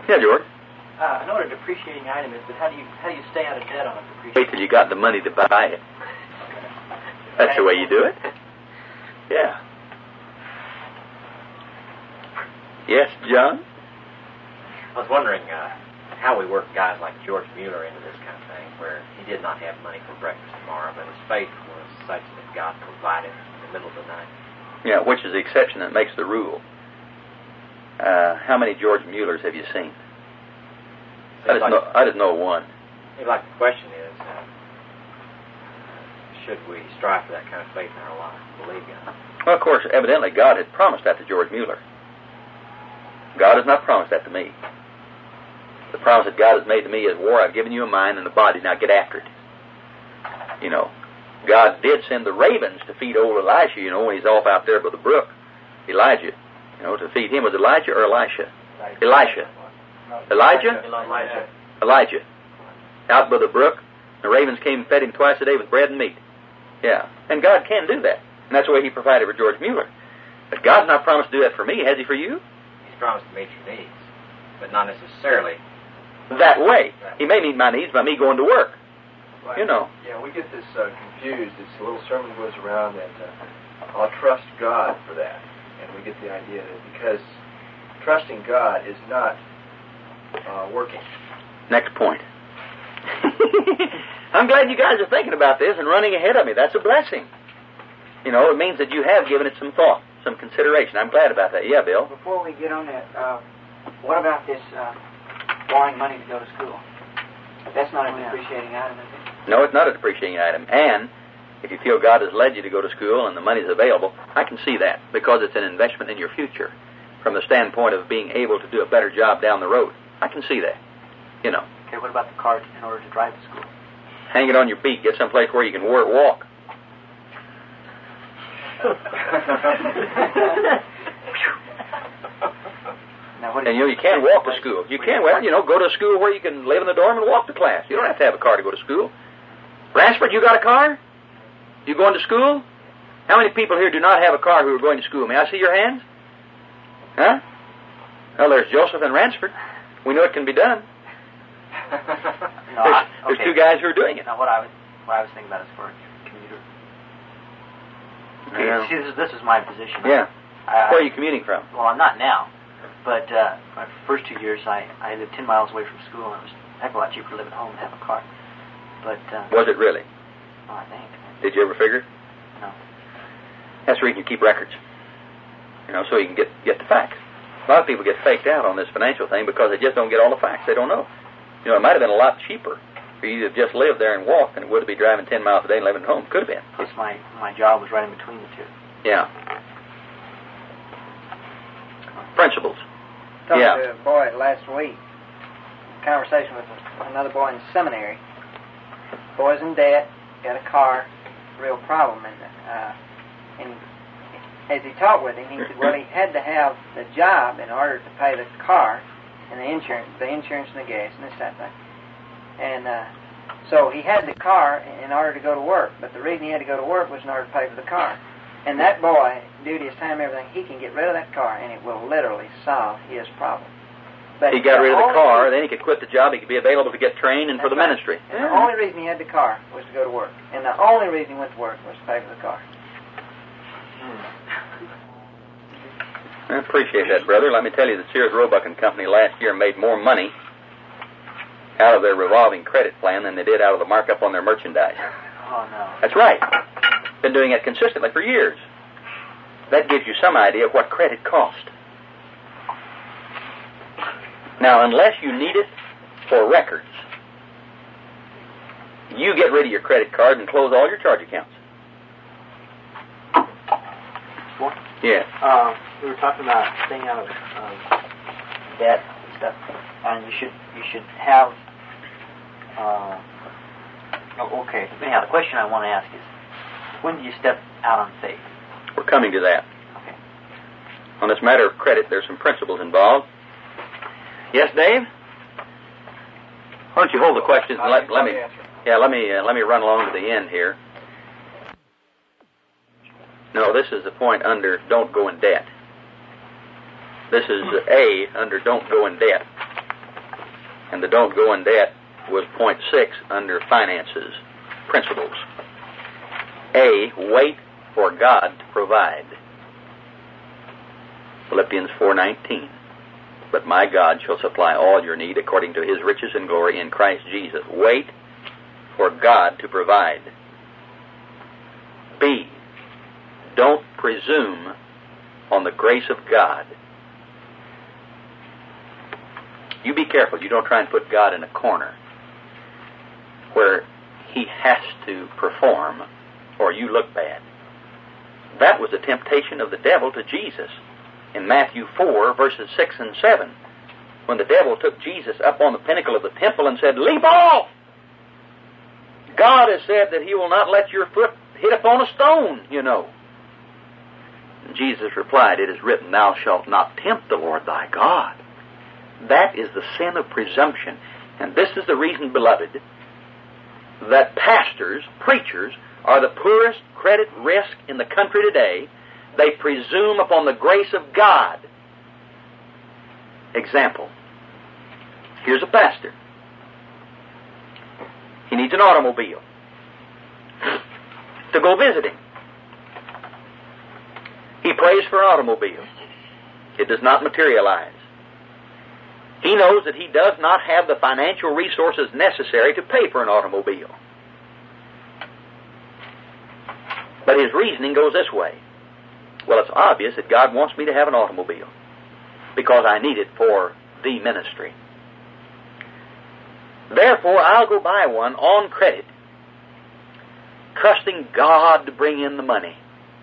Yeah, George. I know what a depreciating item is, but how do you stay out of debt on a depreciating? Wait till you got the money to buy it. That's the way you do it. Yeah. Yes, John? I was wondering how we work guys like George Mueller into this kind of thing, where he did not have money for breakfast tomorrow, but his faith was such that God provided in the middle of the night. Yeah, which is the exception that makes the rule. How many George Muellers have you seen? I just know one. Seems like the question is, should we strive for that kind of faith in our life? Believe God. Well, of course, evidently God had promised that to George Mueller. God has not promised that to me. The promise that God has made to me is, war, I've given you a mind and a body, now get after it. You know, God did send the ravens to feed old Elisha, you know, when he's off out there by the brook. Elijah, you know, to feed him. Was Elijah or Elisha? Elisha. Elijah? Elijah. Out by the brook, the ravens came and fed him twice a day with bread and meat. Yeah, and God can do that. And that's the way he provided for George Mueller. But God's not promised to do that for me, has he for you? He's promised to meet your needs, but not necessarily that way. He may meet my needs by me going to work. Right. You know. Yeah, we get this confused. It's a little sermon goes around that I'll trust God for that. And we get the idea that because trusting God is not working. Next point. I'm glad you guys are thinking about this and running ahead of me. That's a blessing. You know, it means that you have given it some thought, some consideration. I'm glad about that. Yeah, Bill? Before we get on that, what about this borrowing money to go to school? That's not a depreciating item, is it? No, it's not a depreciating item. And if you feel God has led you to go to school and the money's available, I can see that because it's an investment in your future from the standpoint of being able to do a better job down the road. I can see that, you know. Okay, what about the card in order to drive to school? Hang it on your beak. Get someplace where you can walk. And you can't walk to school. You can, go to a school where you can live in the dorm and walk to class. You don't have to have a car to go to school. Ransford, you got a car? You going to school? How many people here do not have a car who are going to school? May I see your hands? Huh? Well, there's Joseph and Ransford. We know it can be done. There's two guys who are doing it. Now, what I was thinking about is for a commuter. Okay, see, this is my position. Yeah. Where are you commuting from? Well, I'm not now. But my first 2 years, I lived 10 miles away from school, and it was a heck of a lot cheaper to live at home and have a car. But was it really? Oh, I think. Did you ever figure? No. That's the reason you keep records. You know, so you can get the facts. A lot of people get faked out on this financial thing because they just don't get all the facts. They don't know. You know, it might have been a lot cheaper for you to just live there and walk than it would to be driving 10 miles a day and living at home. Could have been. Plus, my job was right in between the two. Yeah. Principles. Talking to a boy last week, conversation with another boy in the seminary. Boy's in debt, got a car, real problem. And as he talked with him, he said, well, he had to have the job in order to pay the car and the insurance and the gas and this, that thing. And so he had the car in order to go to work, but the reason he had to go to work was in order to pay for the car. And that boy, due to his time and everything, he can get rid of that car, and it will literally solve his problem. But he got rid of the car, then he could quit the job, he could be available to get trained and for the ministry. And the only reason he had the car was to go to work. And the only reason he went to work was to pay for the car. I appreciate that, brother. Let me tell you, the Sears Roebuck and Company last year made more money out of their revolving credit plan than they did out of the markup on their merchandise. Oh, no. That's right. Been doing it consistently for years. That gives you some idea of what credit cost. Now, unless you need it for records, you get rid of your credit card and close all your charge accounts. What? Yeah. We were talking about staying out of debt and stuff, and you should have. Okay. Anyhow, the question I want to ask is, when do you step out on faith? We're coming to that. Okay. On this matter of credit, there's some principles involved. Yes, Dave? Why don't you hold the questions and let me run along to the end here. No, this is the point under don't go in debt. This is A under don't go in debt. And the don't go in debt was point 6 under finances principles. A, wait for God to provide. Philippians 4:19. But my God shall supply all your need according to his riches and glory in Christ Jesus. Wait for God to provide. B, don't presume on the grace of God. You be careful. You don't try and put God in a corner where he has to perform or you look bad. That was the temptation of the devil to Jesus in Matthew 4, verses 6 and 7, when the devil took Jesus up on the pinnacle of the temple and said, "Leap off! God has said that he will not let your foot hit upon a stone, you know." And Jesus replied, "It is written, thou shalt not tempt the Lord thy God." That is the sin of presumption. And this is the reason, beloved, that pastors, preachers, are the poorest credit risk in the country today. They presume upon the grace of God. Example. Here's a pastor. He needs an automobile to go visiting. He prays for an automobile. It does not materialize. He knows that he does not have the financial resources necessary to pay for an automobile. But his reasoning goes this way. Well, it's obvious that God wants me to have an automobile because I need it for the ministry. Therefore, I'll go buy one on credit, trusting God to bring in the money.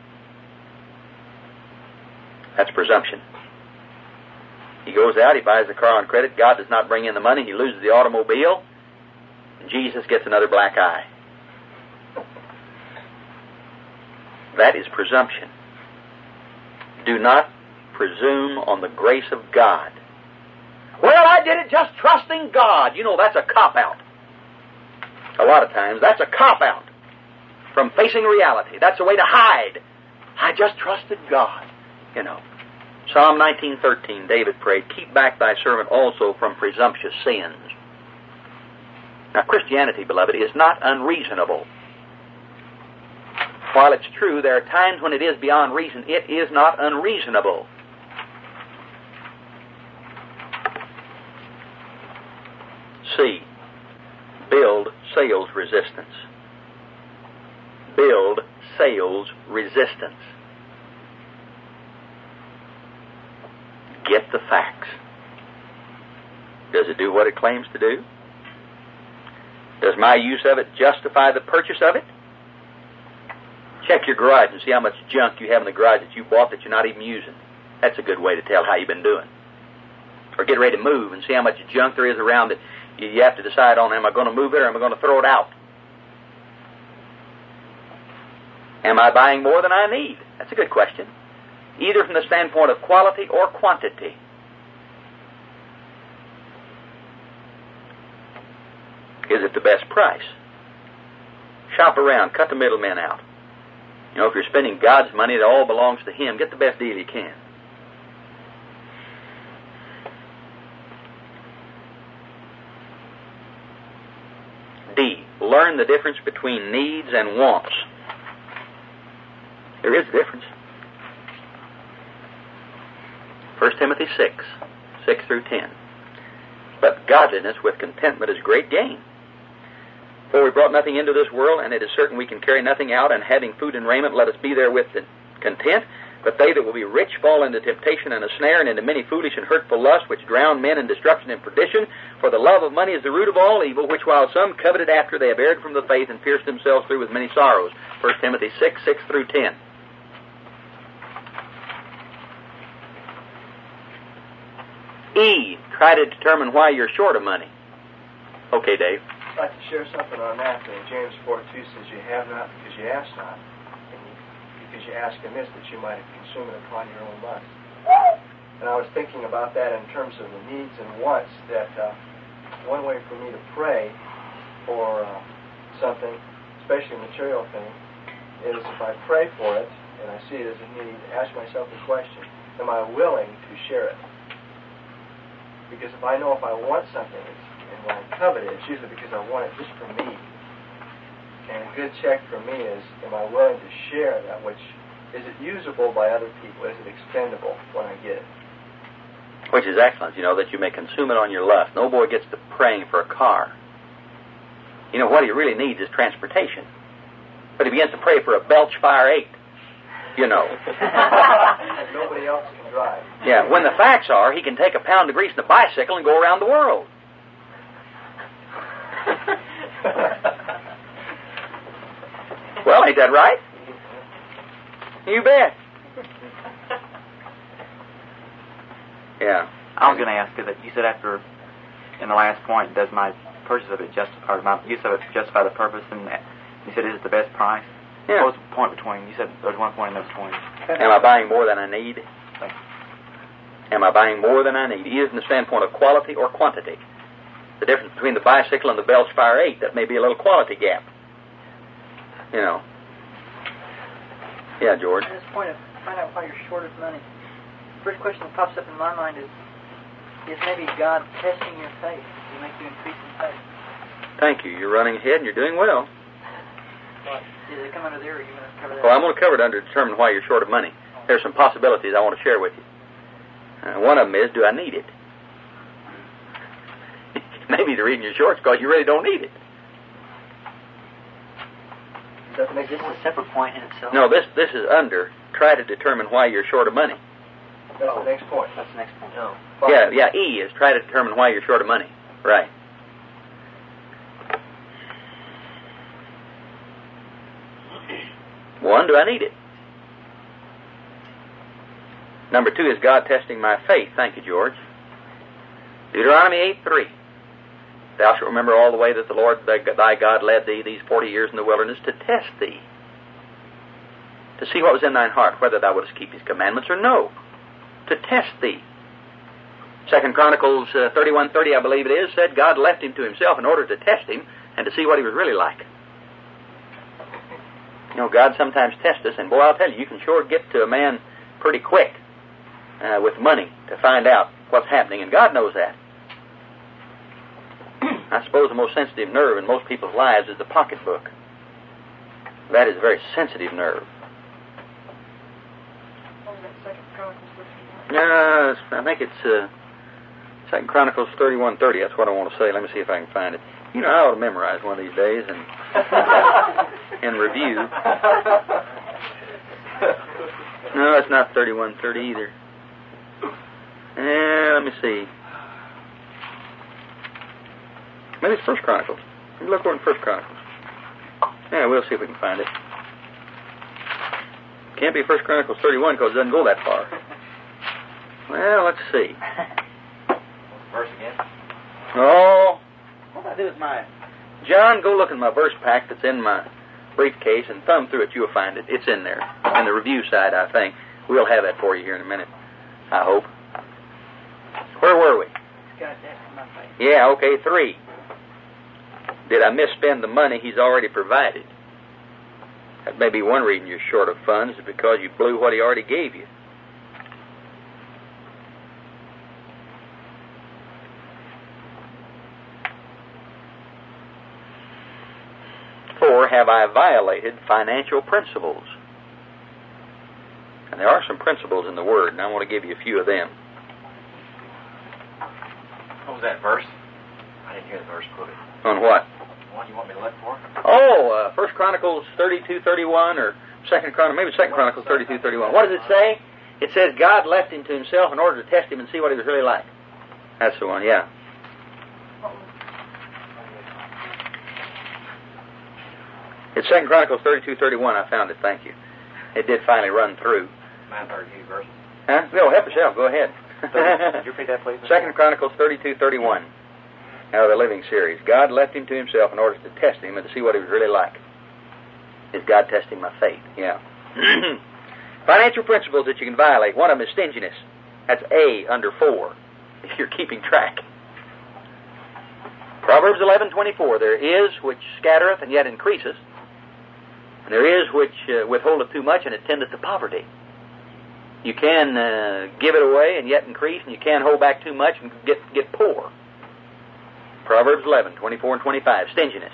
That's presumption. He goes out, he buys the car on credit, God does not bring in the money, he loses the automobile, and Jesus gets another black eye. That is presumption. Do not presume on the grace of God. Well, I did it just trusting God. You know, that's a cop-out. A lot of times, that's a cop-out from facing reality. That's a way to hide. I just trusted God, you know. Psalm 19:13, David prayed, "Keep back thy servant also from presumptuous sins." Now, Christianity, beloved, is not unreasonable. While it's true, there are times when it is beyond reason, it is not unreasonable. C, build sales resistance. Build sales resistance. Get the facts. Does it do what it claims to do? Does my use of it justify the purchase of it? Check your garage and see how much junk you have in the garage that you bought that you're not even using. That's a good way to tell how you've been doing. Or get ready to move and see how much junk there is around that you have to decide on, am I going to move it or am I going to throw it out? Am I buying more than I need? That's a good question. Either from the standpoint of quality or quantity. Is it the best price? Shop around, cut the middlemen out. You know, if you're spending God's money, it all belongs to Him. Get the best deal you can. D, learn the difference between needs and wants. There is a difference. 1 Timothy 6 through 10. But godliness with contentment is great gain. For we brought nothing into this world, and it is certain we can carry nothing out, and having food and raiment, let us be therewith content. But they that will be rich fall into temptation and a snare, and into many foolish and hurtful lusts, which drown men in destruction and perdition. For the love of money is the root of all evil, which while some coveted after, they have erred from the faith, and pierced themselves through with many sorrows. 1 Timothy 6 through 10. E, try to determine why you're short of money. Okay, Dave. I'd like to share something on that. James 4:2 says, "You have not because you ask not, and because you ask amiss that you might consume it upon your own lust." And I was thinking about that in terms of the needs and wants, that one way for me to pray for something, especially a material thing, is if I pray for it and I see it as a need, ask myself the question, am I willing to share it? Because if I know if I want something, And when I covet it, it's usually because I want it just for me. And a good check for me is, am I willing to share that which, is it usable by other people? Is it expendable when I get it? Which is excellent, that you may consume it on your lust. No boy gets to praying for a car. What he really needs is transportation. But he begins to pray for a Belch Fire 8, Nobody else can drive. Yeah, when the facts are, he can take a pound of grease in a bicycle and go around the world. Well, ain't that right? You bet. Yeah. I was going to ask you that you said in the last point, does my purchase of it justify, or my use of it justify the purpose? And you said, is it the best price? Yeah. What was the point between? You said there's one point in those 20. Am I buying more than I need? Am I buying more than I need? Either from the standpoint of quality or quantity. The difference between the bicycle and the Belch Fire 8, that may be a little quality gap. Yeah, George. At this point, find out why you're short of money. The first question that pops up in my mind is maybe God testing your faith to make you increase in faith? Thank you. You're running ahead and you're doing well. What? Does it come under there, or are you going to cover that? Well, I'm going to cover it under determine why you're short of money. There's some possibilities I want to share with you. One of them is, do I need it? Maybe the reason you're short is because you really don't need it. Is this a separate point in itself? No, this is under. Try to determine why you're short of money. That's the next point. That's the next point. No. Yeah, E is try to determine why you're short of money. Right. One, do I need it? Number two, is God testing my faith? Thank you, George. Deuteronomy 8:3. Thou shalt remember all the way that the Lord thy God led thee these 40 years in the wilderness to test thee, to see what was in thine heart, whether thou wouldest keep his commandments or no, to test thee. 2 Chronicles 31:30, I believe it is, said God left him to himself in order to test him and to see what he was really like. God sometimes tests us, and boy, I'll tell you, you can sure get to a man pretty quick with money to find out what's happening, and God knows that. I suppose the most sensitive nerve in most people's lives is the pocketbook. That is a very sensitive nerve. I think it's 2 Chronicles 31:30. That's what I want to say. Let me see if I can find it. I ought to memorize one of these days and review. No, it's not 31:30 either. Let me see. Maybe it's 1 Chronicles. Let me look over in 1 Chronicles. Yeah, we'll see if we can find it. Can't be 1 Chronicles 31 because it doesn't go that far. Well, let's see. Verse again? Oh, what do I do with my... John, go look in my verse pack that's in my briefcase and thumb through it. You'll find it. It's in there. In the review side, I think. We'll have that for you here in a minute. I hope. Where were we? Yeah, okay, 3. Did I misspend the money he's already provided? That may be one reason you're short of funds, is because you blew what he already gave you. Have I violated financial principles? And there are some principles in the Word, and I want to give you a few of them. What was that verse? I didn't hear the verse quoted. On what? The one you want me to look for? Oh, 1 Chronicles 32:31, or 2 Chronicles, maybe 2 Chronicles 32:31. What does it say? It says God left him to himself in order to test him and see what he was really like. That's the one, yeah. It's 2 Chronicles 32:31. I found it. Thank you. It did finally run through. Mind 32 verses. Huh? No, help yourself. Go ahead. Could you repeat that, please? 2 Chronicles 32:31. Out of the Living Series. God left him to himself in order to test him and to see what he was really like. Is God testing my faith? Yeah. Financial principles that you can violate. One of them is stinginess. That's A under 4. If you're keeping track. Proverbs 11:24. There is which scattereth and yet increaseth. And there is which withholdeth too much and it tendeth to poverty. You can give it away and yet increase, and you can hold back too much and get poor. Proverbs 11, 24 and 25, stinginess.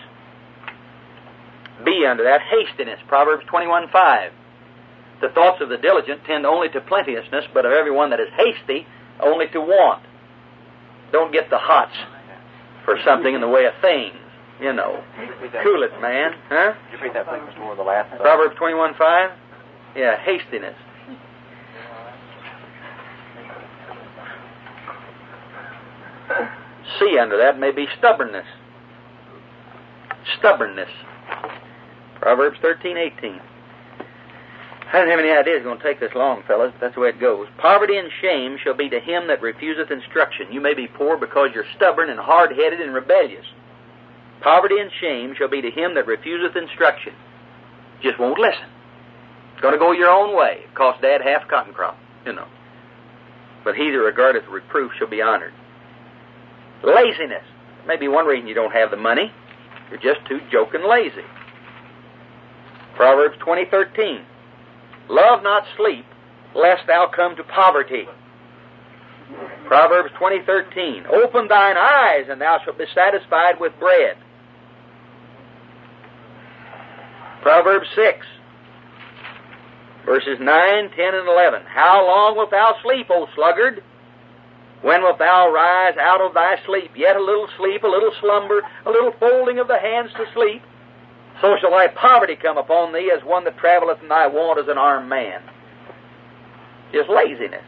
B under that, hastiness, Proverbs 21, 5. The thoughts of the diligent tend only to plenteousness, but of everyone that is hasty, only to want. Don't get the hots for something in the way of things, you know. Cool it, man. Huh? Did you read that, please, Mr. Moore, the last? Proverbs 21, 5? Yeah, hastiness. C under that may be stubbornness. Stubbornness. Proverbs 13, 18. I didn't have any idea it was going to take this long, fellas, but that's the way it goes. Poverty and shame shall be to him that refuseth instruction. You may be poor because you're stubborn and hard-headed and rebellious. Poverty and shame shall be to him that refuseth instruction. Just won't listen. It's going to go your own way. It cost Dad half a cotton crop, you know. But he that regardeth reproof shall be honored. Laziness. Maybe one reason you don't have the money. You're just too joking lazy. Proverbs 20:13. Love not sleep, lest thou come to poverty. Proverbs 20:13. Open thine eyes, and thou shalt be satisfied with bread. Proverbs 6, verses 9, 10, and 11. How long wilt thou sleep, O sluggard? When wilt thou rise out of thy sleep? Yet a little sleep, a little slumber, a little folding of the hands to sleep. So shall thy poverty come upon thee as one that travelleth in thy want as an armed man. Just laziness.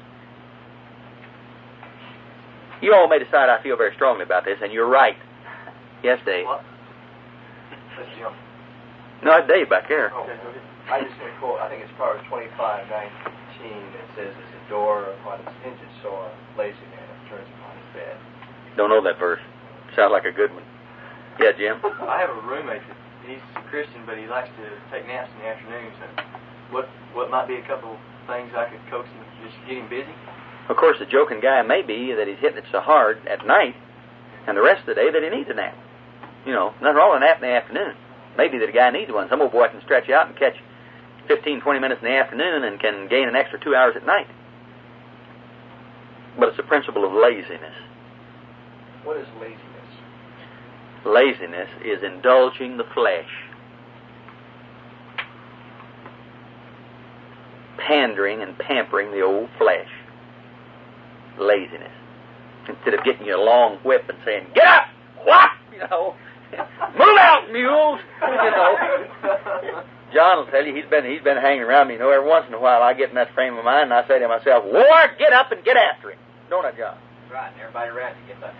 You all may decide I feel very strongly about this, and you're right. Yes, Dave? What? That's Jim. No, it's Dave back there. Oh. I just want to quote, I think it's Proverbs 25:19, that says, "As a door upon its hinges, so a lazy man turns upon his bed." Don't know that verse. Sounds like a good one. Yeah, Jim? I have a roommate that he's a Christian, but he likes to take naps in the afternoons. So what might be a couple things I could coax him to just get him busy? Of course, the joking guy may be that he's hitting it so hard at night and the rest of the day that he needs a nap. You know, nothing wrong with a nap in the afternoon. Maybe that a guy needs one. Some old boy can stretch out and catch 15, 20 minutes in the afternoon and can gain an extra 2 hours at night. But it's a principle of laziness. What is laziness? Laziness is indulging the flesh. Pandering and pampering the old flesh. Laziness. Instead of getting you a long whip and saying, "Get up! What?" You know. "Move out, mules!" You know. John will tell you he's been hanging around me. You know, every once in a while I get in that frame of mind and I say to myself, "Ward, get up and get after him." Don't I, John? Right, and everybody around you gets up.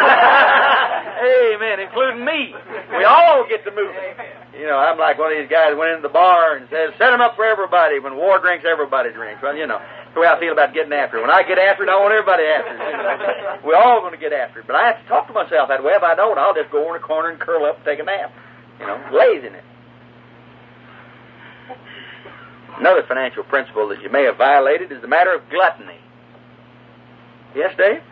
Amen, including me. We all get to move. You know, I'm like one of these guys that went into the bar and says, "Set them up for everybody. When war drinks, everybody drinks." Well, you know, that's the way I feel about getting after it. When I get after it, I want everybody after it. You know? We're all going to get after it. But I have to talk to myself that way. If I don't, I'll just go in a corner and curl up and take a nap. You know, laziness. Another financial principle that you may have violated is the matter of gluttony. Yes, Dave?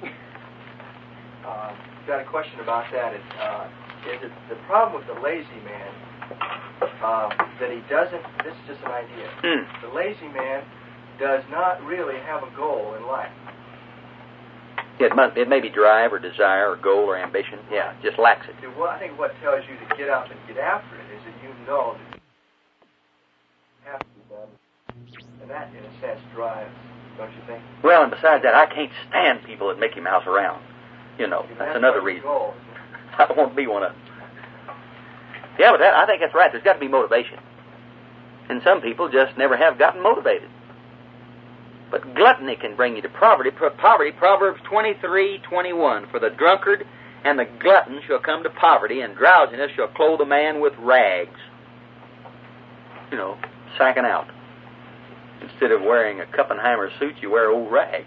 Got a question about that. Is it the problem with the lazy man that he doesn't? This is just an idea. The lazy man does not really have a goal in life. It may be drive or desire or goal or ambition. Yeah, just lacks it. Well, I think what tells you to get up and get after it is that you know that you have to be done, and that, in a sense, drives. Don't you think? Well, and besides that, I can't stand people that Mickey Mouse around. You know, that's another reason. I don't want to be one of them. Yeah, but I think that's right. There's got to be motivation. And some people just never have gotten motivated. But gluttony can bring you to poverty. Proverbs 23:21. For the drunkard and the glutton shall come to poverty, and drowsiness shall clothe a man with rags. You know, sacking out. Instead of wearing a Kuppenheimer suit, you wear old rags.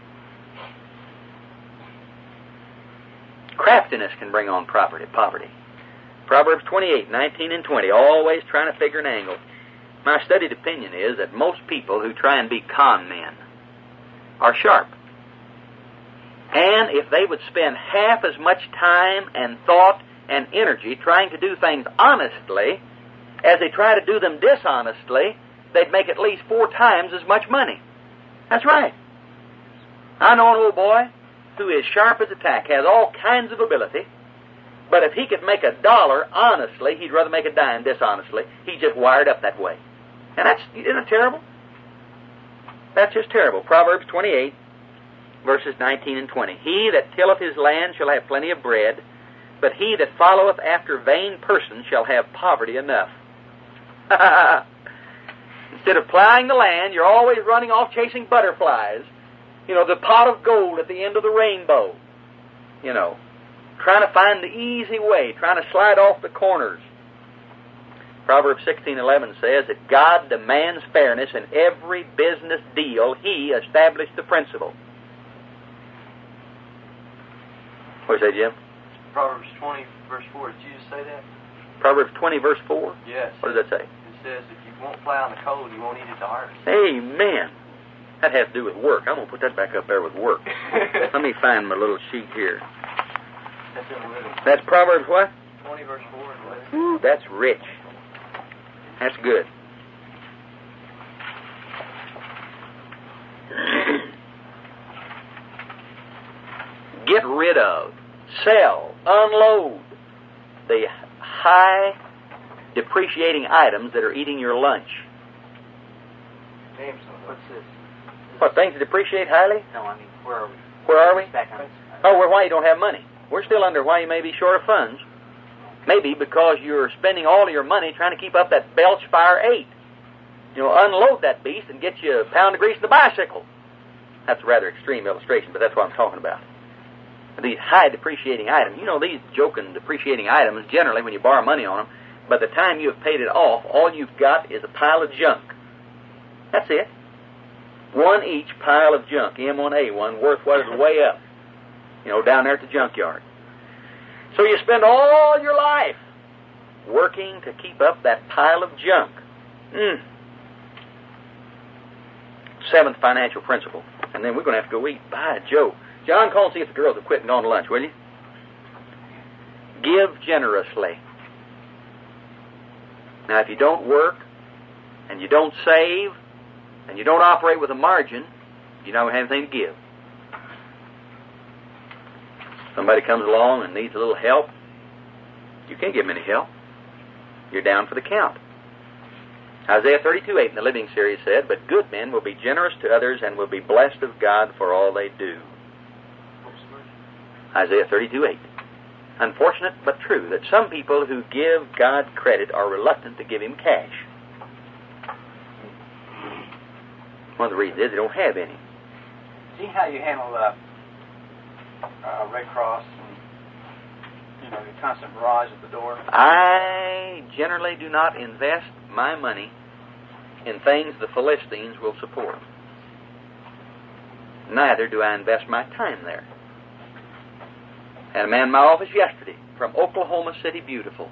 Craftiness can bring on poverty. Proverbs 28:19 and 20, always trying to figure an angle. My studied opinion is that most people who try and be con men are sharp. And if they would spend half as much time and thought and energy trying to do things honestly as they try to do them dishonestly, they'd make at least 4 times as much money. That's right. I know an old boy who is sharp as a tack, has all kinds of ability, but if he could make $1 honestly, he'd rather make a dime dishonestly. He's just wired up that way. And isn't it terrible? That's just terrible. Proverbs 28, verses 19 and 20. He that tilleth his land shall have plenty of bread, but he that followeth after vain persons shall have poverty enough. Instead of plowing the land, you're always running off chasing butterflies. You know, the pot of gold at the end of the rainbow. You know, trying to find the easy way, trying to slide off the corners. Proverbs 16:11 says that God demands fairness in every business deal. He established the principle. What do you say, Jim? Proverbs 20, verse 4. Did you just say that? Proverbs 20, verse 4? Yes. What does that say? It says, if you won't plow in the cold, you won't eat at the harvest. Amen. That has to do with work. I'm going to put that back up there with work. Let me find my little sheet here. That's in Leviticus. That's Proverbs what? 20, verse 4 in Leviticus. Ooh, that's rich. That's good. Get rid of, sell, unload the high depreciating items that are eating your lunch. Name some. What's this? What, things that depreciate highly? No, I mean, where are we? Where are we? Back on. Oh, well, why you don't have money. We're still under why you may be short of funds. Maybe because you're spending all of your money trying to keep up that Belch Fire 8. You know, unload that beast and get you a pound of grease in the bicycle. That's a rather extreme illustration, but that's what I'm talking about. These high depreciating items. You know, these joking depreciating items, generally when you borrow money on them, by the time you have paid it off, all you've got is a pile of junk. That's it. One each pile of junk, M1A1, worth what is way up. You know, down there at the junkyard. So you spend all your life working to keep up that pile of junk. Seventh financial principle. And then we're going to have to go eat. By Joe. John, call and see if the girls have quit and gone to lunch, will you? Give generously. Now, if you don't work, and you don't save, and you don't operate with a margin, you don't have anything to give. Somebody comes along and needs a little help, you can't give them any help. You're down for the count. Isaiah 32:8 in the Living Series said, but good men will be generous to others and will be blessed of God for all they do. Isaiah 32:8. Unfortunate but true that some people who give God credit are reluctant to give Him cash. One of the reasons is they don't have any. See how you handle Red Cross and, you know, the constant barrage at the door? I generally do not invest my money in things the Philistines will support. Neither do I invest my time there. Had a man in my office yesterday from Oklahoma City Beautiful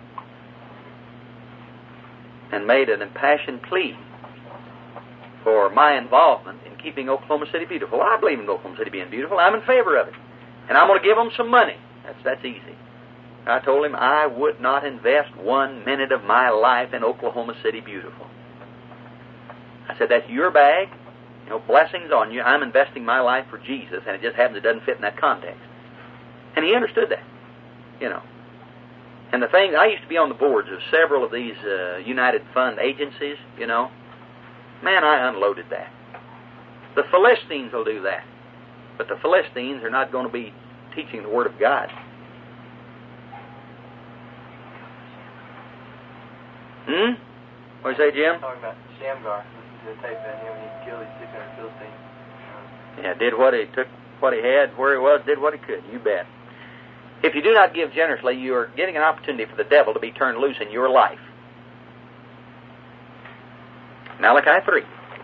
and made an impassioned plea for my involvement in keeping Oklahoma City beautiful. I believe in Oklahoma City being beautiful. I'm in favor of it. And I'm going to give them some money. That's easy. I told him I would not invest 1 minute of my life in Oklahoma City beautiful. I said, that's your bag. You know, blessings on you. I'm investing my life for Jesus, and it just happens it doesn't fit in that context. And he understood that, you know. And the thing, I used to be on the boards of several of these United Fund agencies, you know. Man, I unloaded that. The Philistines will do that. But the Philistines are not going to be teaching the Word of God. What do you say, Jim? Talking about Shamgar. Listen to the tape about him when he killed these 600 Philistines. Yeah, did what he took, what he had, where he was, did what he could. You bet. If you do not give generously, you are giving an opportunity for the devil to be turned loose in your life. Malachi 3.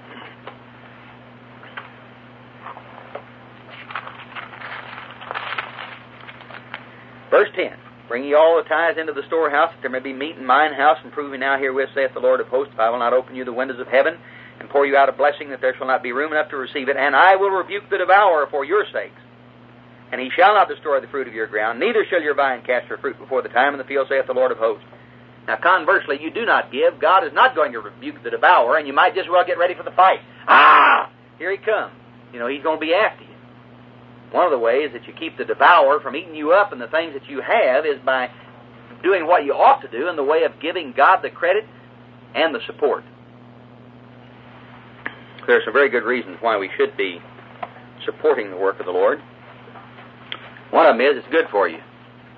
Verse 10. Bring ye all the tithes into the storehouse, that there may be meat in mine house, and prove me now herewith, saith the Lord of hosts, if I will not open you the windows of heaven, and pour you out a blessing, that there shall not be room enough to receive it, and I will rebuke the devourer for your sakes. And he shall not destroy the fruit of your ground, neither shall your vine cast her fruit before the time in the field, saith the Lord of hosts. Now, conversely, you do not give. God is not going to rebuke the devourer, and you might just well get ready for the fight. Ah! Here he comes. You know, he's going to be after you. One of the ways that you keep the devourer from eating you up and the things that you have is by doing what you ought to do in the way of giving God the credit and the support. There are some very good reasons why we should be supporting the work of the Lord. One of them is it's good for you.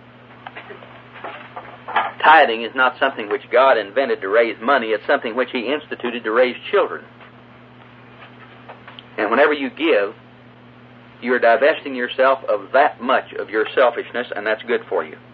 Tithing is not something which God invented to raise money. It's something which He instituted to raise children. And whenever you give, you're divesting yourself of that much of your selfishness, and that's good for you.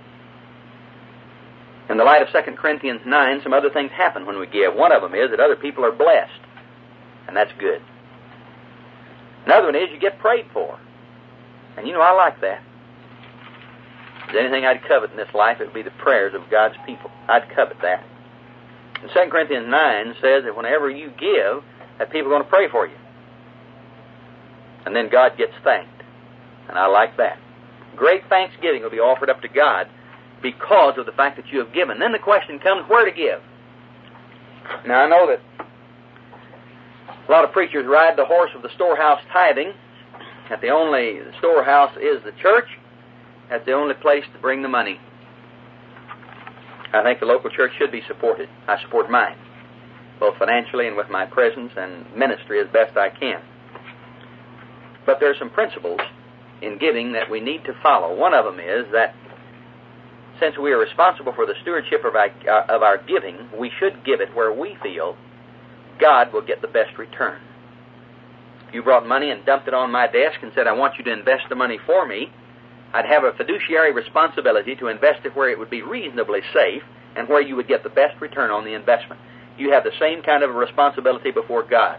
In the light of 2 Corinthians 9, some other things happen when we give. One of them is that other people are blessed, and that's good. Another one is you get prayed for. And you know, I like that. If there's anything I'd covet in this life, it would be the prayers of God's people. I'd covet that. And 2 Corinthians 9 says that whenever you give, that people are going to pray for you. And then God gets thanked. And I like that. Great thanksgiving will be offered up to God because of the fact that you have given. Then the question comes, where to give? Now, I know that a lot of preachers ride the horse of the storehouse tithing, that the only storehouse is the church. That's the only place to bring the money. I think the local church should be supported. I support mine, both financially and with my presence and ministry as best I can. But there are some principles in giving that we need to follow. One of them is that since we are responsible for the stewardship of our giving, we should give it where we feel God will get the best return. If you brought money and dumped it on my desk and said, I want you to invest the money for me, I'd have a fiduciary responsibility to invest it where it would be reasonably safe and where you would get the best return on the investment. You have the same kind of a responsibility before God.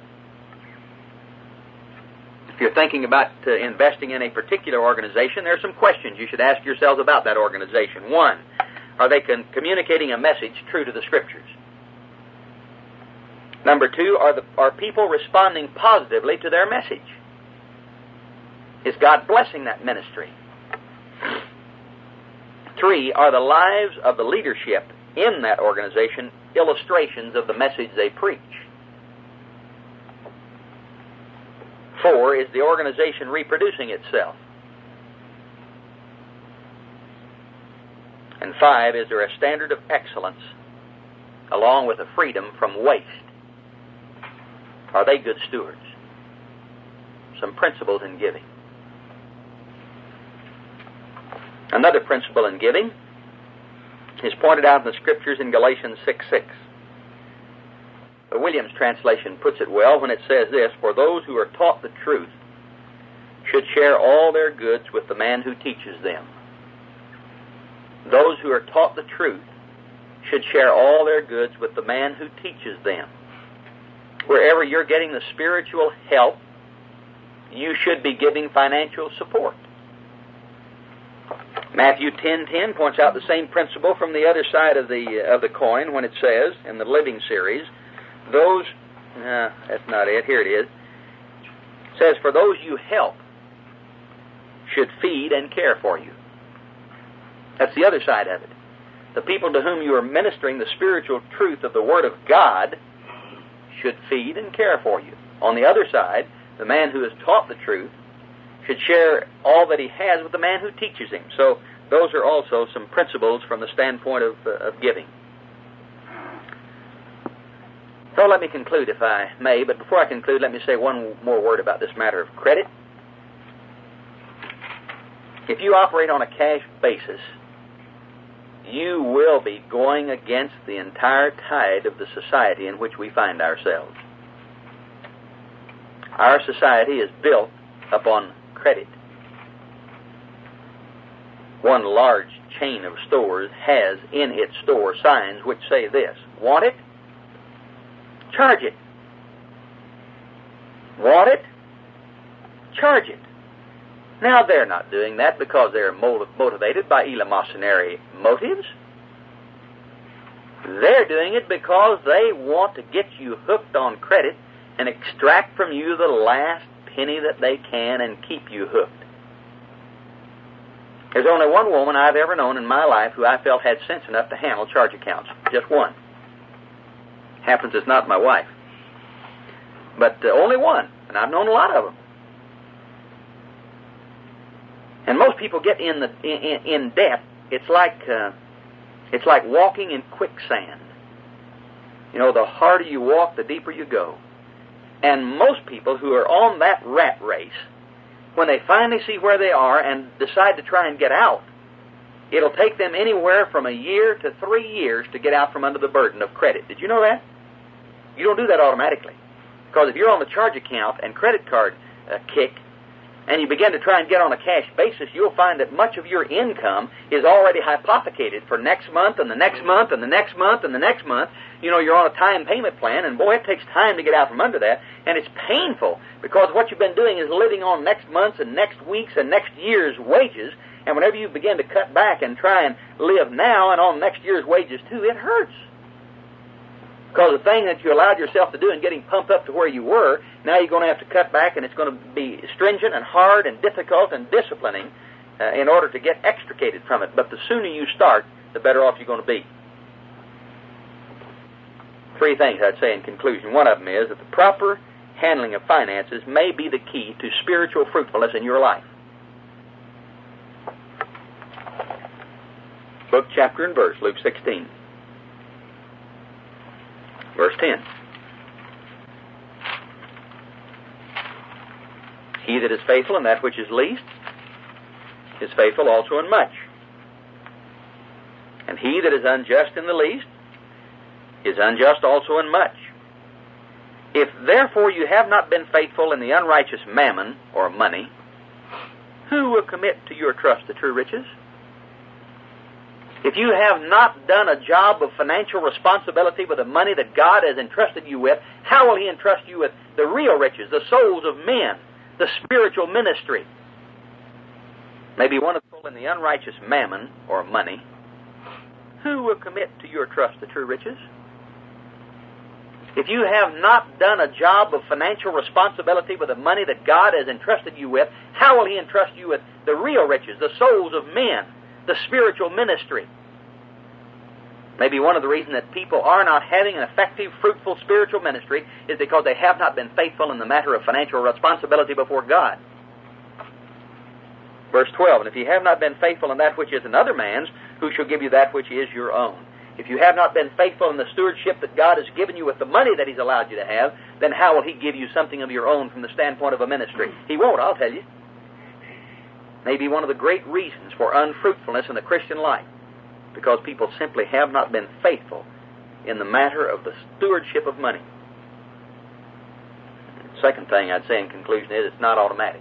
If you're thinking about investing in a particular organization, there are some questions you should ask yourselves about that organization. One, are they communicating a message true to the Scriptures? Number two, are people responding positively to their message? Is God blessing that ministry? Three, are the lives of the leadership in that organization illustrations of the message they preach? Four, is the organization reproducing itself? And five, is there a standard of excellence along with a freedom from waste? Are they good stewards? Some principles in giving. Another principle in giving is pointed out in the Scriptures in Galatians 6:6. The Williams translation puts it well when it says this, for those who are taught the truth should share all their goods with the man who teaches them. Those who are taught the truth should share all their goods with the man who teaches them. Wherever you're getting the spiritual help, you should be giving financial support. Matthew 10:10 points out the same principle from the other side of the coin when it says, in the Living Series, that's not it, here it is. It says, for those you help should feed and care for you. That's the other side of it. The people to whom you are ministering the spiritual truth of the Word of God should feed and care for you. On the other side, the man who is taught the truth should share all that he has with the man who teaches him. So those are also some principles from the standpoint of giving. So let me conclude, if I may. But before I conclude, let me say one more word about this matter of credit. If you operate on a cash basis, you will be going against the entire tide of the society in which we find ourselves. Our society is built upon credit. One large chain of stores has in its store signs which say this, want it? Charge it. Want it? Charge it. Now, they're not doing that because they're motivated by eleemosynary motives. They're doing it because they want to get you hooked on credit and extract from you the last penny that they can and keep you hooked. There's only one woman I've ever known in my life who I felt had sense enough to handle charge accounts. Just one. Happens it's not my wife. But only one, and I've known a lot of them. And most people get in debt. It's like walking in quicksand. You know, the harder you walk, the deeper you go. And most people who are on that rat race, when they finally see where they are and decide to try and get out, it'll take them anywhere from a year to 3 years to get out from under the burden of credit. Did you know that? You don't do that automatically. Because if you're on the charge account and credit card kick, and you begin to try and get on a cash basis, you'll find that much of your income is already hypothecated for next month and the next month and the next month and the next month. You know, you're on a time payment plan, and boy, it takes time to get out from under that, and it's painful because what you've been doing is living on next month's and next week's and next year's wages, and whenever you begin to cut back and try and live now and on next year's wages too, it hurts. Because the thing that you allowed yourself to do in getting pumped up to where you were, now you're going to have to cut back, and it's going to be stringent and hard and difficult and disciplining in order to get extricated from it. But the sooner you start, the better off you're going to be. 3 things I'd say in conclusion. One of them is that the proper handling of finances may be the key to spiritual fruitfulness in your life. Book, chapter, and verse, Luke 16. Verse 10. He that is faithful in that which is least is faithful also in much. And he that is unjust in the least is unjust also in much. If therefore you have not been faithful in the unrighteous mammon, or money, who will commit to your trust the true riches? If you have not done a job of financial responsibility with the money that God has entrusted you with, how will He entrust you with the real riches, the souls of men, the spiritual ministry? Maybe one of them in the unrighteous mammon, or money, who will commit to your trust the true riches? If you have not done a job of financial responsibility with the money that God has entrusted you with, how will He entrust you with the real riches, the souls of men, the spiritual ministry? Maybe one of the reasons that people are not having an effective, fruitful spiritual ministry is because they have not been faithful in the matter of financial responsibility before God. Verse 12, and if you have not been faithful in that which is another man's, who shall give you that which is your own? If you have not been faithful in the stewardship that God has given you with the money that He's allowed you to have, then how will He give you something of your own from the standpoint of a ministry? He won't, I'll tell you. Maybe one of the great reasons for unfruitfulness in the Christian life, because people simply have not been faithful in the matter of the stewardship of money. The second thing I'd say in conclusion is it's not automatic.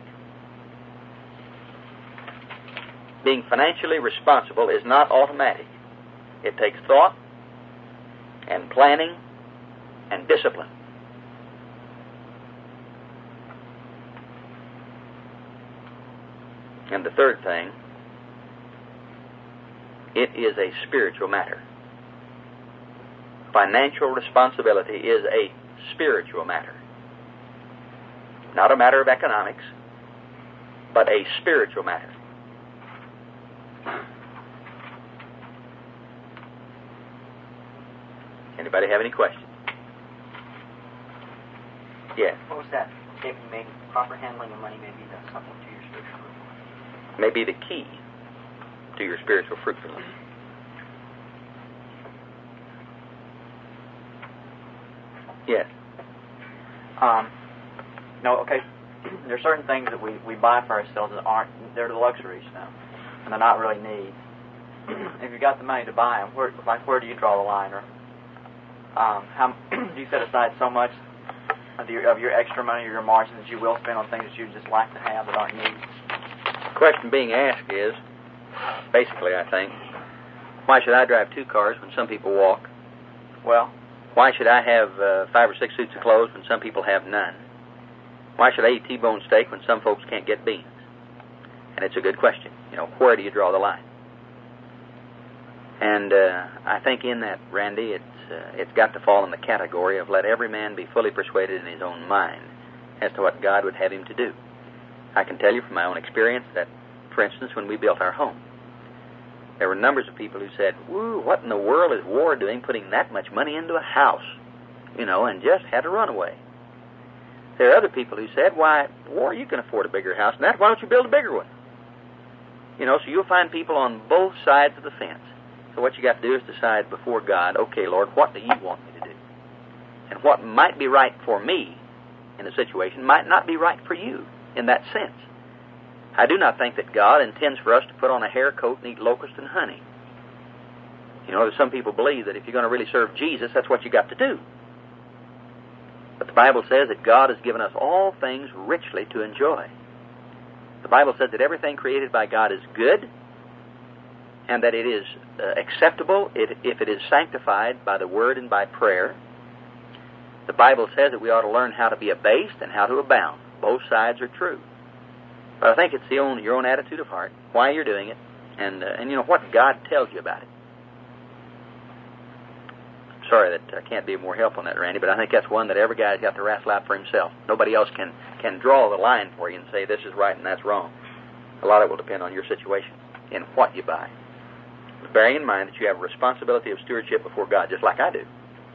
Being financially responsible is not automatic. It takes thought and planning and discipline. And the third thing, it is a spiritual matter. Financial responsibility is a spiritual matter. Not a matter of economics, but a spiritual matter. Anybody have any questions? Yes. What was that? If you make proper handling of money, maybe that's something to your spiritual fruitfulness. May be the key to your spiritual fruitfulness. Yes. No, okay. There are certain things that we buy for ourselves that they're the luxuries now, and they're not really needs. If you've got the money to buy them, where do you draw the line? Or how do you set aside so much of your extra money or your margin that you will spend on things that you just like to have that aren't needs? The question being asked is, basically, I think, why should I drive 2 cars when some people walk? Well, why should I have 5 or 6 suits of clothes when some people have none? Why should I eat T-bone steak when some folks can't get beans? And it's a good question. You know, where do you draw the line? And I think in that, Randy, it's got to fall in the category of let every man be fully persuaded in his own mind as to what God would have him to do. I can tell you from my own experience that, for instance, when we built our home, there were numbers of people who said, "Woo, what in the world is war doing putting that much money into a house?" You know, and just had to run away. There are other people who said, "Why, war, you can afford a bigger house than that. Why don't you build a bigger one?" You know, so you'll find people on both sides of the fence. So what you got to do is decide before God, okay, Lord, what do you want me to do? And what might be right for me in a situation might not be right for you in that sense. I do not think that God intends for us to put on a hair coat and eat locust and honey. You know, some people believe that if you're going to really serve Jesus, that's what you got to do. But the Bible says that God has given us all things richly to enjoy. The Bible says that everything created by God is good, and that it is acceptable if it is sanctified by the Word and by prayer. The Bible says that we ought to learn how to be abased and how to abound. Both sides are true. But I think it's your own attitude of heart, why you're doing it, and you know what God tells you about it. I'm sorry that I can't be more help on that, Randy, but I think that's one that every guy's got to wrestle out for himself. Nobody else can draw the line for you and say this is right and that's wrong. A lot of it will depend on your situation and what you buy. Bearing in mind that you have a responsibility of stewardship before God, just like I do.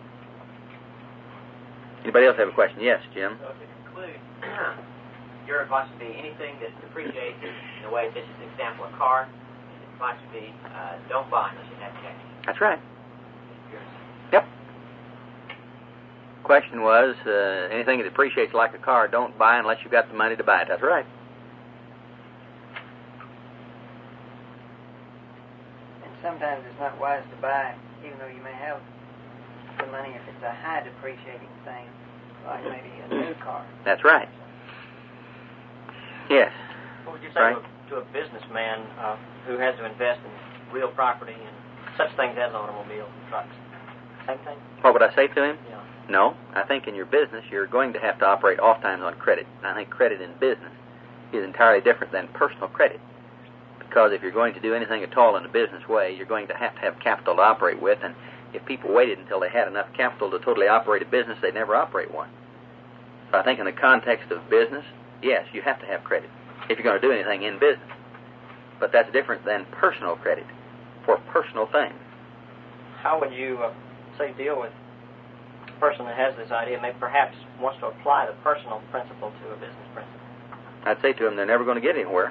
Anybody else have a question? Yes, Jim? So to conclude, your advice would be anything that depreciates in the way, such as an example, a car, the advice would be don't buy unless you have cash. That's right. Yep. Question was, anything that depreciates like a car, don't buy unless you've got the money to buy it. That's right. And sometimes it's not wise to buy, even though you may have the money, if it's a high depreciating thing, like maybe a new car. That's right. Yes. What would you say to a businessman who has to invest in real property and such things as automobiles and trucks? Same thing? What would I say to him? Yeah. No. I think in your business you're going to have to operate oftentimes on credit. And I think credit in business is entirely different than personal credit. Because if you're going to do anything at all in a business way, you're going to have capital to operate with, and if people waited until they had enough capital to totally operate a business, they'd never operate one. So I think in the context of business, yes, you have to have credit if you're going to do anything in business. But that's different than personal credit for personal things. How would you, say, deal with a person that has this idea and maybe perhaps wants to apply the personal principle to a business principle? I'd say to them they're never going to get anywhere.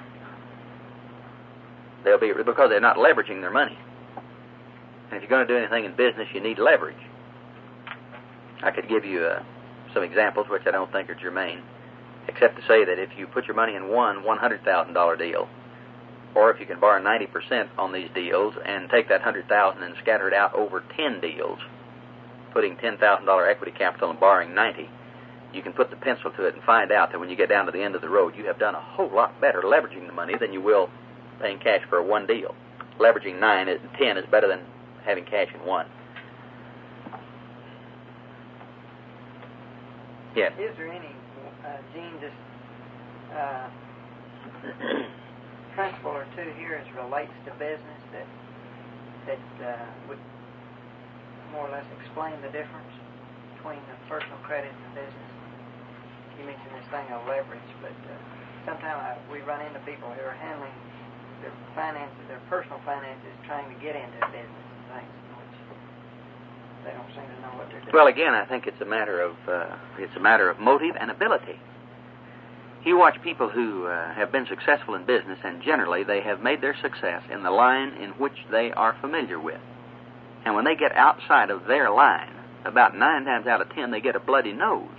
Because they're not leveraging their money. And if you're going to do anything in business, you need leverage. I could give you some examples, which I don't think are germane, except to say that if you put your money in one $100,000 deal, or if you can borrow 90% on these deals and take that $100,000 and scatter it out over 10 deals, putting $10,000 equity capital and borrowing 90, you can put the pencil to it and find out that when you get down to the end of the road, you have done a whole lot better leveraging the money than you will paying cash for one deal. Leveraging 10 is better than having cash in one. Yeah. Is there any, Gene, just principle or two here as relates to business that would more or less explain the difference between the personal credit and the business? You mentioned this thing of leverage, but sometimes we run into people who are handling their finances, their personal finances, trying to get into business and things, which they don't seem to know what they're doing. Well, again, I think it's a matter of motive and ability. You watch people who have been successful in business, and generally they have made their success in the line in which they are familiar with. And when they get outside of their line, about 9 times out of 10, they get a bloody nose.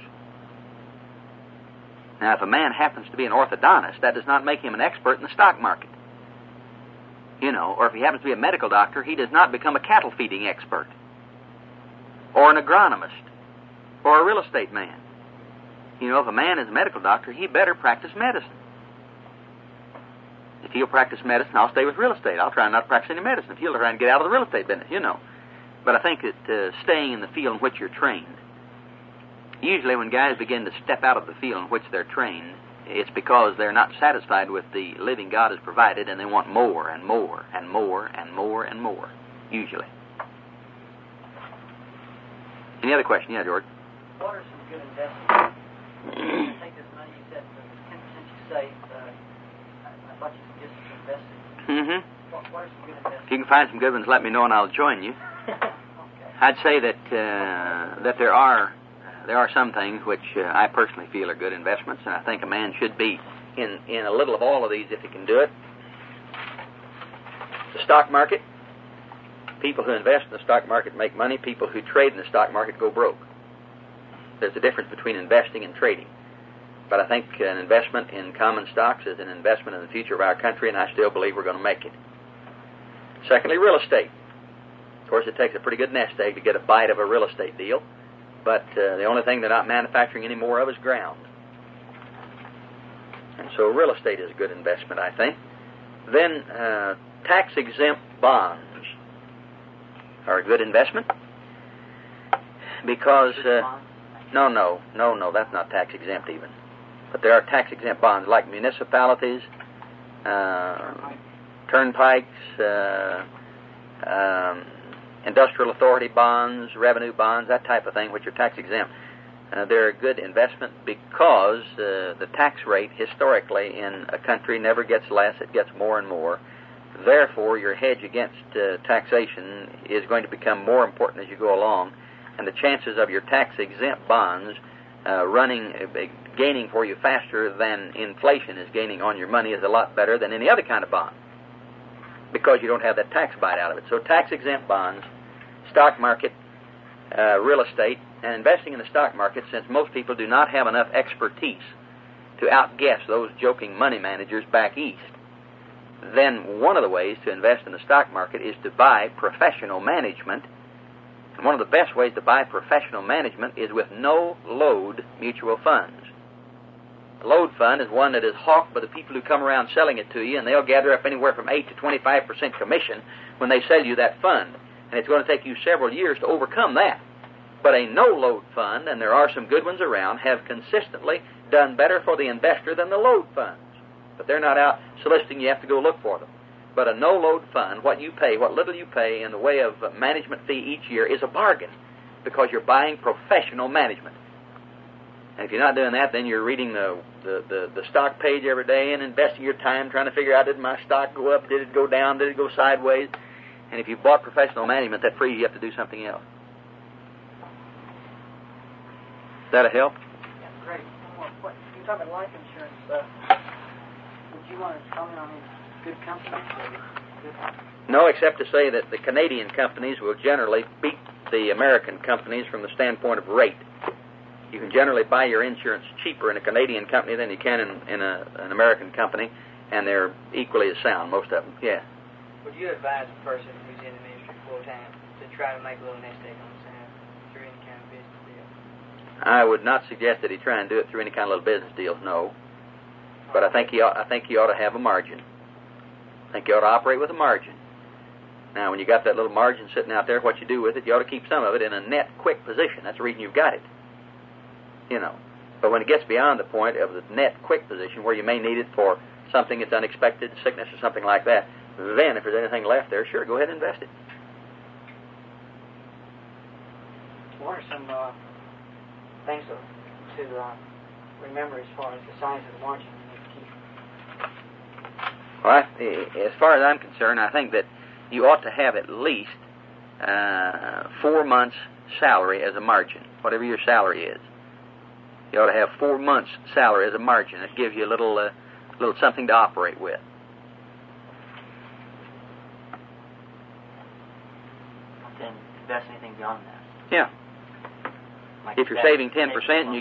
Now, if a man happens to be an orthodontist, that does not make him an expert in the stock market. You know, or if he happens to be a medical doctor, he does not become a cattle feeding expert, or an agronomist, or a real estate man. You know, if a man is a medical doctor, he better practice medicine. If he'll practice medicine, I'll stay with real estate. I'll try not to practice any medicine. If he'll try and get out of the real estate business, you know. But I think that staying in the field in which you're trained, usually when guys begin to step out of the field in which they're trained, it's because they're not satisfied with the living God has provided, and they want more and more and more and more and more, usually. Any other question? Yeah, George? What are some good investments? Take this money you said, the 10% you saved, I thought you suggested to invest it. Mm-hmm. What are some good investments? If you can find some good ones, let me know and I'll join you. Okay. I'd say that there are some things which I personally feel are good investments, and I think a man should be in a little of all of these if he can do it. The stock market, people who invest in the stock market make money. People who trade in the stock market go broke. There's a difference between investing and trading. But I think an investment in common stocks is an investment in the future of our country, and I still believe we're going to make it. Secondly, real estate. Of course, it takes a pretty good nest egg to get a bite of a real estate deal, but the only thing they're not manufacturing any more of is ground. And so real estate is a good investment, I think. Then tax-exempt bonds are a good investment because... No, that's not tax-exempt even. But there are tax-exempt bonds like municipalities, turnpikes, industrial authority bonds, revenue bonds, that type of thing, which are tax-exempt. They're a good investment because the tax rate historically in a country never gets less, it gets more and more. Therefore, your hedge against taxation is going to become more important as you go along, and the chances of your tax-exempt bonds gaining for you faster than inflation is gaining on your money is a lot better than any other kind of bond because you don't have that tax bite out of it. So tax-exempt bonds, stock market, real estate, and investing in the stock market, since most people do not have enough expertise to outguess those joking money managers back east, then one of the ways to invest in the stock market is to buy professional management. And one of the best ways to buy professional management is with no-load mutual funds. A load fund is one that is hawked by the people who come around selling it to you, and they'll gather up anywhere from 8 to 25% commission when they sell you that fund. And it's going to take you several years to overcome that. But a no-load fund, and there are some good ones around, have consistently done better for the investor than the load funds. But they're not out soliciting. You have to go look for them. But a no-load fund, what little you pay in the way of management fee each year is a bargain because you're buying professional management. And if you're not doing that, then you're reading the stock page every day and investing your time trying to figure out, did my stock go up, did it go down, did it go sideways? And if you bought professional management, that frees you up to do something else. That'll help? Yeah, great. What, you talk about life insurance, would you want to comment on these good companies? No, except to say that the Canadian companies will generally beat the American companies from the standpoint of rate. You can generally buy your insurance cheaper in a Canadian company than you can in an American company, and they're equally as sound, most of them. Yeah. Would you advise a person who's in the ministry full-time to try to make a little nest egg on the side through any kind of business deal? I would not suggest that he try and do it through any kind of little business deals, no. But I think he ought to have a margin. I think he ought to operate with a margin. Now, when you got that little margin sitting out there, what you do with it, you ought to keep some of it in a net, quick position. That's the reason you've got it. You know. But when it gets beyond the point of the net, quick position where you may need it for something that's unexpected, sickness or something like that, then if there's anything left there, sure, go ahead and invest it. What are some things to remember as far as the size of the margin you need to keep? Well, as far as I'm concerned, I think that you ought to have at least 4 months' salary as a margin, whatever your salary is. You ought to have 4 months' salary as a margin. It gives you a little something to operate with. Then invest anything beyond that. Yeah. Like if you're saving 10%,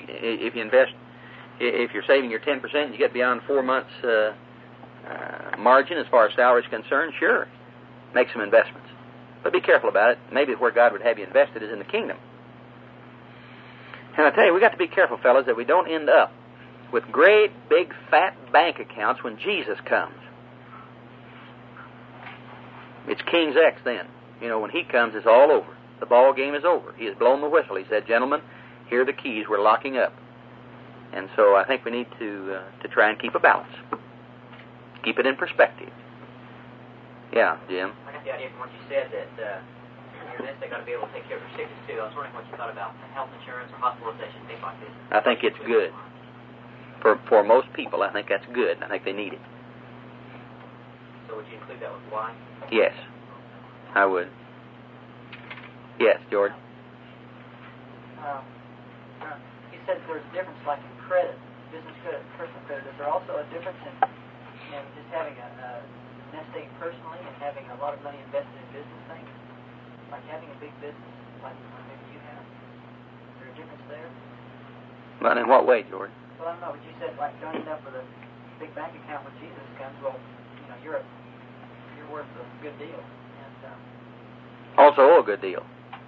if you're saving your 10%, you get beyond 4 months margin as far as salary is concerned. Sure, make some investments, but be careful about it. Maybe where God would have you invested is in the kingdom. And I tell you, we got to be careful, fellas, that we don't end up with great, big, fat bank accounts when Jesus comes. It's King's X then. You know, when he comes, it's all over. The ball game is over. He has blown the whistle. He said, "Gentlemen, here are the keys. We're locking up." And so I think we need to try and keep a balance. Keep it in perspective. Yeah, Jim? I got the idea from what you said that your nest egg got to be able to take care of your sickness too. I was wondering what you thought about health insurance or hospitalization, things like this. I think it's good. For most people, I think that's good. I think they need it. So would you include that with why? Yes, I would. Yes, George? You said there's a difference like in credit, business credit, personal credit. Is there also a difference in just having a nest egg personally and having a a lot of money invested in business things, like having a big business, like maybe you have? Is there a difference there? But in what way, George? Well, I don't know, but you said, like, don't end up with a big bank account when Jesus comes. Well, you know, you're worth a good deal. And also owe a good deal.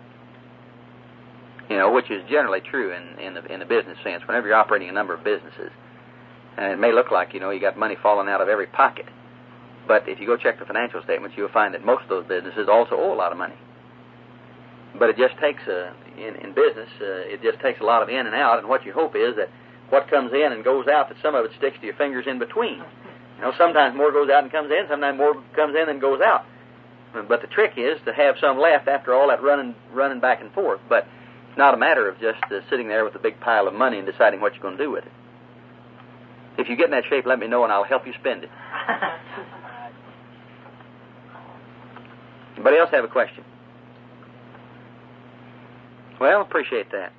You know, which is generally true in the business sense. Whenever you're operating a number of businesses, and it may look like, you know, you got money falling out of every pocket, but if you go check the financial statements, you'll find that most of those businesses also owe a lot of money. But it just takes in business, it just takes a lot of in and out, and what you hope is that what comes in and goes out, that some of it sticks to your fingers in between. You know, sometimes more goes out and comes in, sometimes more comes in and goes out. But the trick is to have some left after all that running back and forth. But it's not a matter of just sitting there with a big pile of money and deciding what you're going to do with it. If you get in that shape, let me know and I'll help you spend it. Anybody else have a question? Well, appreciate that.